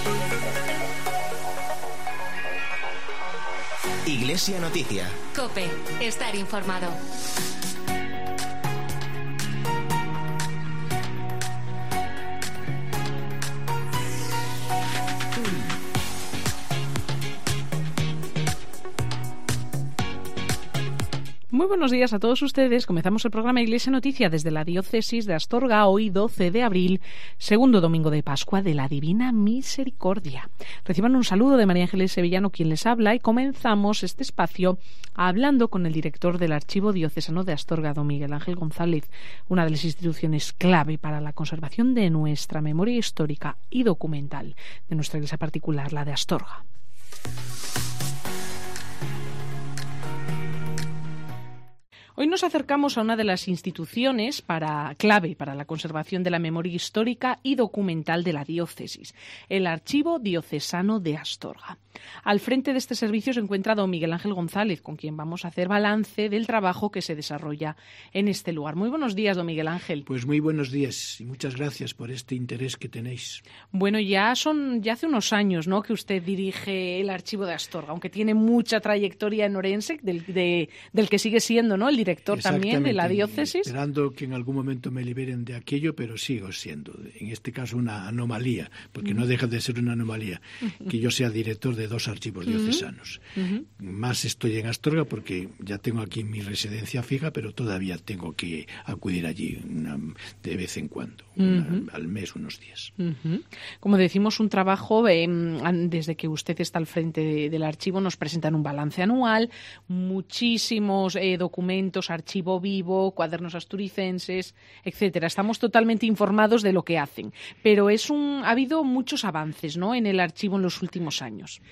Iglesia Noticia. COPE. Estar informado. Muy buenos días a todos ustedes. Comenzamos el programa Iglesia Noticia desde la Diócesis de Astorga, hoy 12 de abril, segundo domingo de Pascua de la Divina Misericordia. Reciban un saludo de María Ángeles Sevillano, quien les habla, y comenzamos este espacio hablando con el director del Archivo Diocesano de Astorga, don Miguel Ángel González, una de las instituciones clave para la conservación de nuestra memoria histórica y documental de nuestra iglesia particular, la de Astorga. Hoy nos acercamos a una de las instituciones clave para la conservación de la memoria histórica y documental de la diócesis, el Archivo Diocesano de Astorga. Al frente de este servicio se encuentra don Miguel Ángel González, con quien vamos a hacer balance del trabajo que se desarrolla en este lugar. Muy buenos días, don Miguel Ángel. Pues muy buenos días y muchas gracias por este interés que tenéis. Bueno, ya hace unos años, ¿no?, que usted dirige el Archivo de Astorga, aunque tiene mucha trayectoria en Orense, del que sigue siendo, ¿no?, el director también de la diócesis. Esperando que en algún momento me liberen de aquello, pero sigo siendo, en este caso, una anomalía, porque no deja de ser una anomalía que yo sea director de 2 archivos diocesanos. Más estoy en Astorga porque ya tengo aquí mi residencia fija, pero todavía tengo que acudir allí de vez en cuando, al mes, unos días. Como decimos, un trabajo, desde que usted está al frente del archivo, nos presentan un balance anual, muchísimos documentos, archivo vivo, cuadernos asturicenses, etcétera. Estamos totalmente informados de lo que hacen, pero ha habido muchos avances, ¿no?, en el archivo en los últimos años.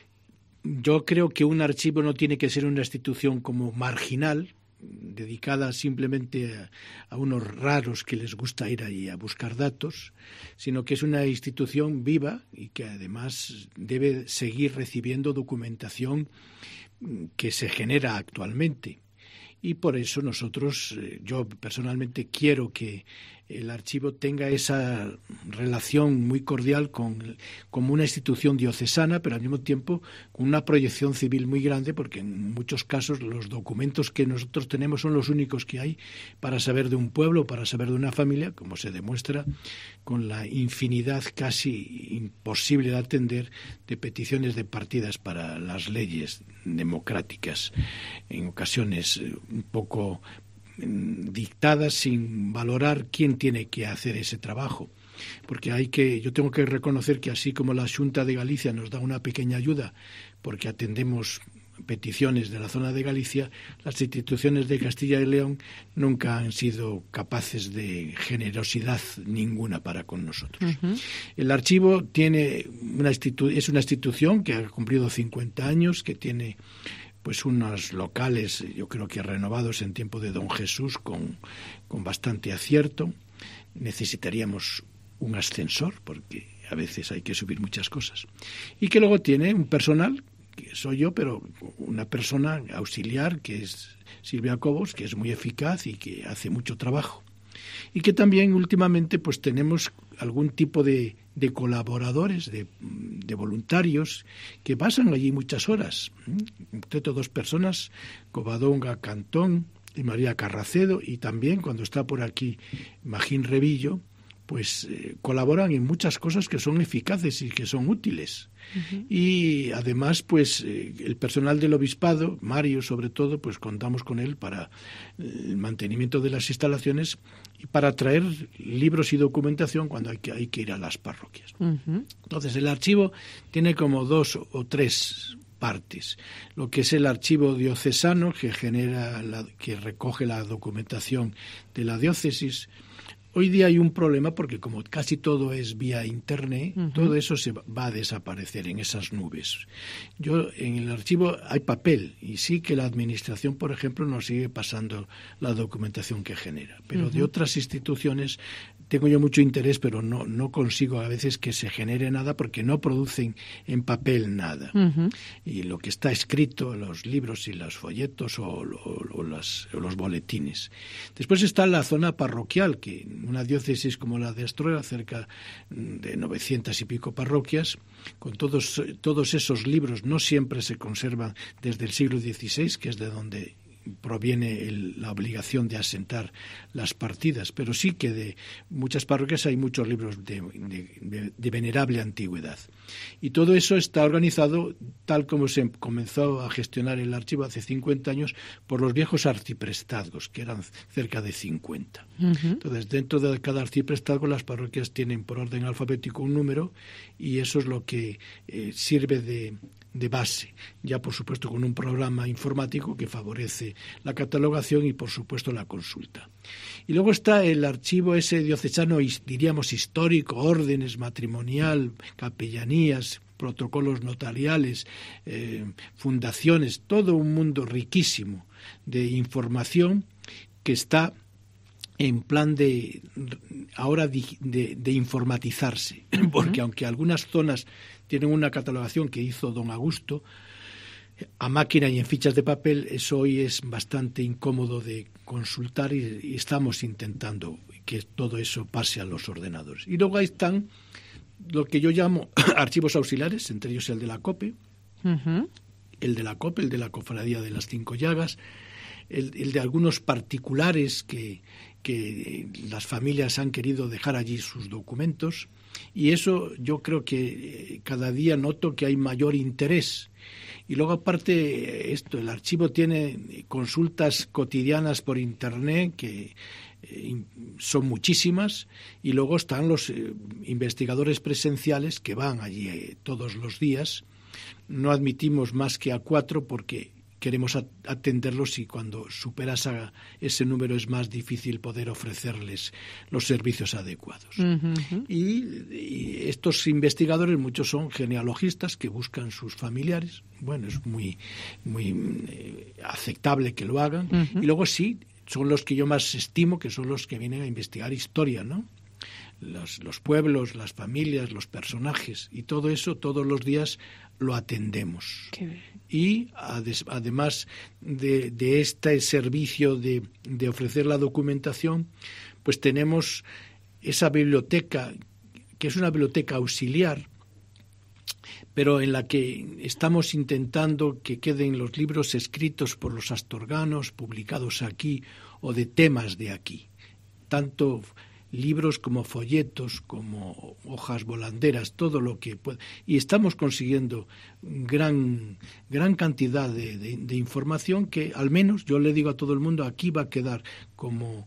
Yo creo que un archivo no tiene que ser una institución como marginal, dedicada simplemente a unos raros que les gusta ir ahí a buscar datos, sino que es una institución viva y que además debe seguir recibiendo documentación que se genera actualmente. Y por eso yo personalmente quiero que el archivo tenga esa relación muy cordial como una institución diocesana, pero al mismo tiempo con una proyección civil muy grande, porque en muchos casos los documentos que nosotros tenemos son los únicos que hay para saber de un pueblo, para saber de una familia, como se demuestra con la infinidad casi imposible de atender de peticiones de partidas para las leyes democráticas, en ocasiones un poco dictadas sin valorar quién tiene que hacer ese trabajo, porque yo tengo que reconocer que así como la Xunta de Galicia nos da una pequeña ayuda porque atendemos peticiones de la zona de Galicia, las instituciones de Castilla y León nunca han sido capaces de generosidad ninguna para con nosotros. El archivo es una institución que ha cumplido 50 años, que tiene pues unos locales, yo creo que renovados en tiempo de Don Jesús, con bastante acierto. Necesitaríamos un ascensor, porque a veces hay que subir muchas cosas. Y que luego tiene un personal, que soy yo, pero una persona auxiliar, que es Silvia Cobos, que es muy eficaz y que hace mucho trabajo. Y que también últimamente pues tenemos algún tipo de colaboradores, de voluntarios que pasan allí muchas horas. Entre 2 personas, Covadonga Cantón y María Carracedo, y también cuando está por aquí Magín Revillo, pues colaboran en muchas cosas que son eficaces y que son útiles. Y además, pues el personal del obispado, Mario sobre todo, pues contamos con él para el mantenimiento de las instalaciones y para traer libros y documentación cuando hay que ir a las parroquias. Entonces, el archivo tiene como 2 o 3 partes. Lo que es el archivo diocesano, que recoge la documentación de la diócesis. Hoy día hay un problema porque como casi todo es vía internet, todo eso se va a desaparecer en esas nubes. En el archivo hay papel y sí que la administración, por ejemplo, nos sigue pasando la documentación que genera, pero de otras instituciones tengo yo mucho interés, pero no consigo a veces que se genere nada porque no producen en papel nada. Y lo que está escrito, los libros y los folletos o los boletines. Después está la zona parroquial, que en una diócesis como la de Astorga, cerca de 900 y pico parroquias, con todos esos libros, no siempre se conservan desde el siglo XVI, que es de donde proviene la obligación de asentar las partidas, pero sí que de muchas parroquias hay muchos libros de venerable antigüedad. Y todo eso está organizado tal como se comenzó a gestionar el archivo hace 50 años por los viejos arciprestazgos, que eran cerca de 50. Entonces, dentro de cada arciprestazgo las parroquias tienen por orden alfabético un número y eso es lo que sirve de base, ya por supuesto con un programa informático que favorece la catalogación y por supuesto la consulta. Y luego está el archivo ese diocesano, diríamos histórico, órdenes, matrimonial, capellanías, protocolos notariales, fundaciones, todo un mundo riquísimo de información que está en plan de informatizarse, porque aunque algunas zonas tienen una catalogación que hizo don Augusto a máquina y en fichas de papel, eso hoy es bastante incómodo de consultar y estamos intentando que todo eso pase a los ordenadores. Y luego ahí están lo que yo llamo archivos auxiliares, entre ellos el de la COPE, el de la COPE, el de la Cofradía de las Cinco Llagas, el de algunos particulares que las familias han querido dejar allí sus documentos, y eso yo creo que cada día noto que hay mayor interés. Y luego aparte el archivo tiene consultas cotidianas por internet que son muchísimas, y luego están los investigadores presenciales que van allí todos los días. No admitimos más que a 4 porque queremos atenderlos y cuando superas ese número es más difícil poder ofrecerles los servicios adecuados. Y estos investigadores, muchos son genealogistas que buscan sus familiares. Bueno, es muy aceptable que lo hagan. Y luego sí, son los que yo más estimo, que son los que vienen a investigar historia, ¿no? Los pueblos, las familias, los personajes, y todo eso todos los días lo atendemos. Y además de este servicio de ofrecer la documentación, pues tenemos esa biblioteca, que es una biblioteca auxiliar, pero en la que estamos intentando que queden los libros escritos por los astorganos, publicados aquí, o de temas de aquí, tanto libros como folletos, como hojas volanderas, todo lo que pueda. Y estamos consiguiendo gran cantidad de información que, al menos, yo le digo a todo el mundo, aquí va a quedar con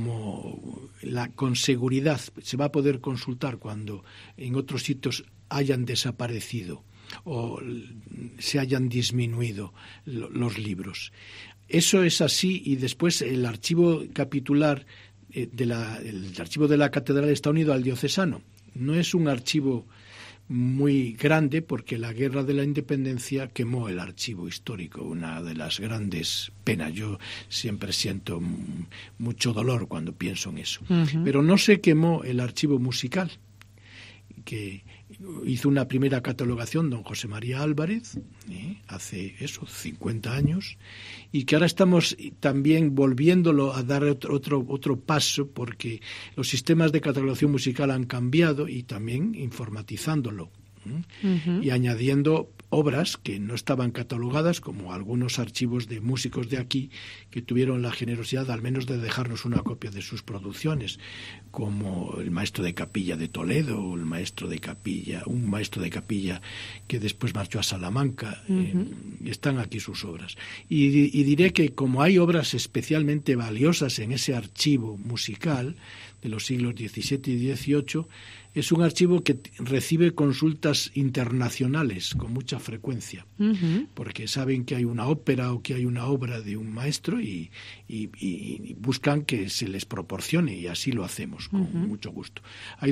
seguridad. Se va a poder consultar cuando en otros sitios hayan desaparecido o se hayan disminuido los libros. Eso es así, y después el archivo capitular el archivo de la catedral está unido al diocesano. No es un archivo muy grande porque la Guerra de la Independencia quemó el archivo histórico, una de las grandes penas. Yo siempre siento mucho dolor cuando pienso en eso. Pero no se quemó el archivo musical, que hizo una primera catalogación don José María Álvarez hace 50 años, y que ahora estamos también volviéndolo a dar otro paso, porque los sistemas de catalogación musical han cambiado, y también informatizándolo y añadiendo obras que no estaban catalogadas, como algunos archivos de músicos de aquí que tuvieron la generosidad al menos de dejarnos una copia de sus producciones, como el maestro de capilla de Toledo, o un maestro de capilla que después marchó a Salamanca. Están aquí sus obras. Y diré que como hay obras especialmente valiosas en ese archivo musical de los siglos XVII y XVIII, es un archivo que recibe consultas internacionales con mucha frecuencia, porque saben que hay una ópera o que hay una obra de un maestro y buscan que se les proporcione, y así lo hacemos con mucho gusto. Hay dos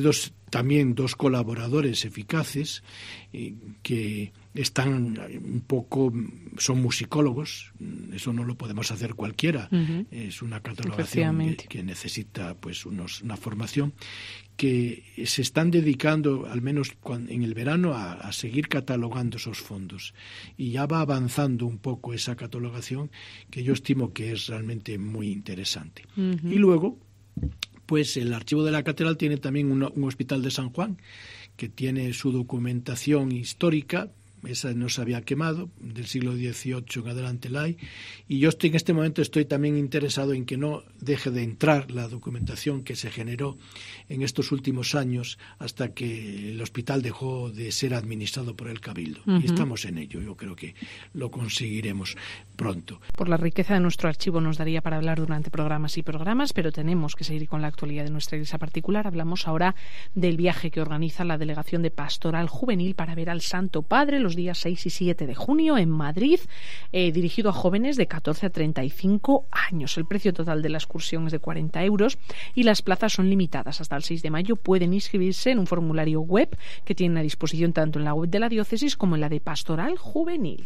también 2 colaboradores eficaces que están un poco, son musicólogos, eso no lo podemos hacer cualquiera, es una catalogación que necesita pues una formación, que se están dedicando, al menos en el verano, a seguir catalogando esos fondos, y ya va avanzando un poco esa catalogación, que yo estimo que es realmente muy interesante. Y luego, pues el archivo de la catedral tiene también un hospital de San Juan, que tiene su documentación histórica. Esa no se había quemado, del siglo XVIII en adelante la hay, y yo en este momento estoy también interesado en que no deje de entrar la documentación que se generó en estos últimos años hasta que el hospital dejó de ser administrado por el Cabildo. Y estamos en ello, yo creo que lo conseguiremos pronto. Por la riqueza de nuestro archivo nos daría para hablar durante programas y programas, pero tenemos que seguir con la actualidad de nuestra iglesia particular. Hablamos ahora del viaje que organiza la Delegación de Pastoral Juvenil para ver al Santo Padre los días 6 y 7 de junio en Madrid, dirigido a jóvenes de 14 a 35 años. El precio total de la excursión es de 40 euros y las plazas son limitadas. Hasta el 6 de mayo pueden inscribirse en un formulario web que tienen a disposición tanto en la web de la diócesis como en la de Pastoral Juvenil.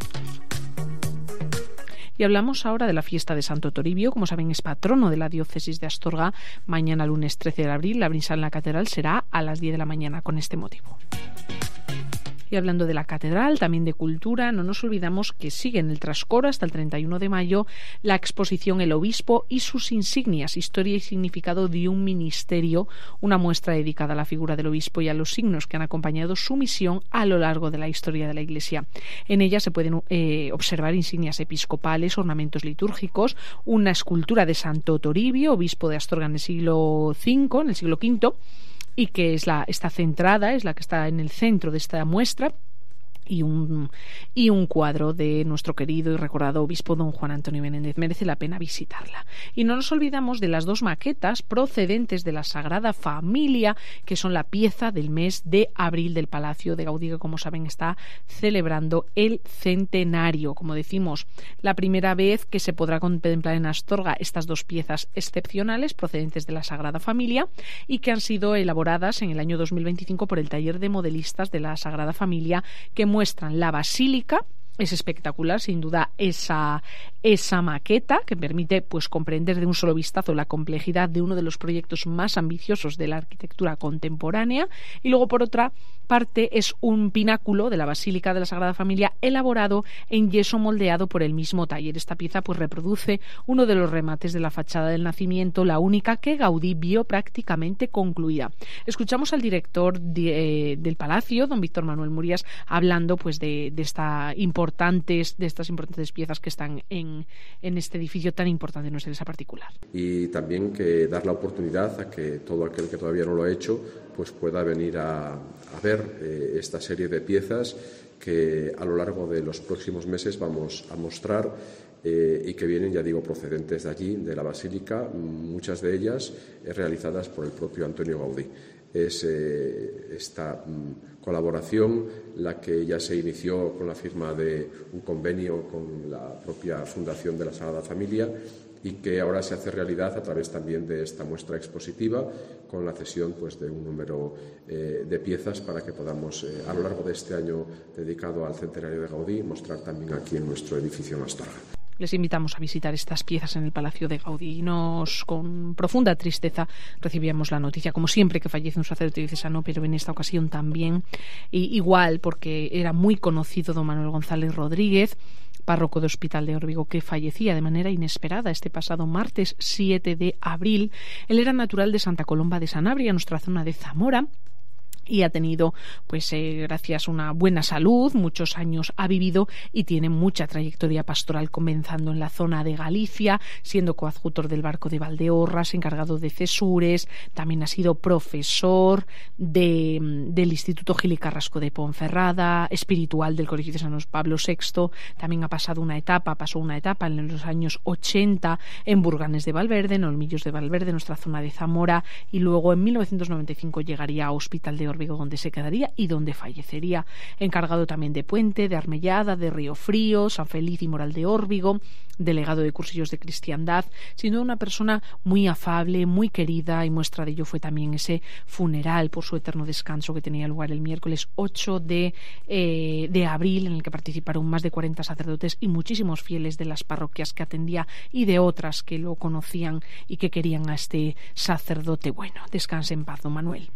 Y hablamos ahora de la fiesta de Santo Toribio. Como saben, es patrono de la diócesis de Astorga. Mañana, lunes 13 de abril, la misa en la catedral será a las 10 de la mañana con este motivo. Y hablando de la catedral, también de cultura, no nos olvidamos que sigue en el Trascoro hasta el 31 de mayo la exposición El Obispo y sus insignias, historia y significado de un ministerio, una muestra dedicada a la figura del obispo y a los signos que han acompañado su misión a lo largo de la historia de la Iglesia. En ella se pueden observar insignias episcopales, ornamentos litúrgicos, una escultura de Santo Toribio, obispo de Astorga en el siglo V, y que está centrada, es la que está en el centro de esta muestra, y un cuadro de nuestro querido y recordado obispo don Juan Antonio Menéndez. Merece la pena visitarla. Y no nos olvidamos de las 2 maquetas procedentes de la Sagrada Familia, que son la pieza del mes de abril del Palacio de Gaudí, que como saben está celebrando el centenario. Como decimos, la primera vez que se podrá contemplar en Astorga estas 2 piezas excepcionales procedentes de la Sagrada Familia y que han sido elaboradas en el año 2025 por el taller de modelistas de la Sagrada Familia, que muestran la basílica. Es espectacular, sin duda, esa maqueta que permite pues comprender de un solo vistazo la complejidad de uno de los proyectos más ambiciosos de la arquitectura contemporánea. Y luego, por otra parte, es un pináculo de la Basílica de la Sagrada Familia elaborado en yeso moldeado por el mismo taller. Esta pieza pues reproduce uno de los remates de la fachada del Nacimiento, la única que Gaudí vio prácticamente concluida. Escuchamos al director del Palacio, don Víctor Manuel Murías, hablando pues de estas importantes piezas que están en este edificio tan importante en nuestra iglesia particular. Y también que dar la oportunidad a que todo aquel que todavía no lo ha hecho pues pueda venir a ver esta serie de piezas que a lo largo de los próximos meses vamos a mostrar y que vienen, ya digo, procedentes de allí, de la Basílica, muchas de ellas realizadas por el propio Antonio Gaudí. Es esta colaboración la que ya se inició con la firma de un convenio con la propia Fundación de la Sagrada Familia y que ahora se hace realidad a través también de esta muestra expositiva con la cesión pues, de un número de piezas para que podamos, a lo largo de este año dedicado al centenario de Gaudí, mostrar también aquí en nuestro edificio en Astorga. Les invitamos a visitar estas piezas en el Palacio de Gaudí. Con profunda tristeza recibíamos la noticia, como siempre, que fallece un sacerdote diocesano, pero en esta ocasión también, igual porque era muy conocido don Manuel González Rodríguez, párroco de Hospital de Órbigo, que fallecía de manera inesperada este pasado martes 7 de abril. Él era natural de Santa Colomba de Sanabria, nuestra zona de Zamora, y ha tenido, pues gracias a una buena salud, muchos años ha vivido y tiene mucha trayectoria pastoral, comenzando en la zona de Galicia, siendo coadjutor del barco de Valdeorras, encargado de Cesures, también ha sido profesor del Instituto Gil y Carrasco de Ponferrada, espiritual del Colegio de San Pablo VI, también pasó una etapa en los años 80 en Burganes de Valverde, en Olmillos de Valverde, nuestra zona de Zamora, y luego en 1995 llegaría a Hospital de Órbigo Órbigo, donde se quedaría y donde fallecería. Encargado también de Puente, de Armellada, de Río Frío, San Feliz y Moral de Órbigo, delegado de cursillos de cristiandad, siendo una persona muy afable, muy querida, y muestra de ello fue también ese funeral por su eterno descanso que tenía lugar el miércoles 8 de abril, en el que participaron más de 40 sacerdotes y muchísimos fieles de las parroquias que atendía y de otras que lo conocían y que querían a este sacerdote bueno. Descanse en paz, don Manuel.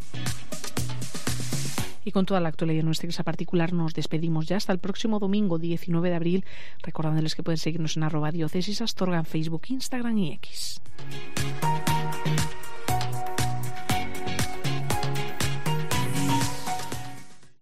Y con toda la actualidad de nuestra iglesia particular nos despedimos ya hasta el próximo domingo 19 de abril, recordándoles que pueden seguirnos en @diócesis Astorga en Facebook, Instagram y X.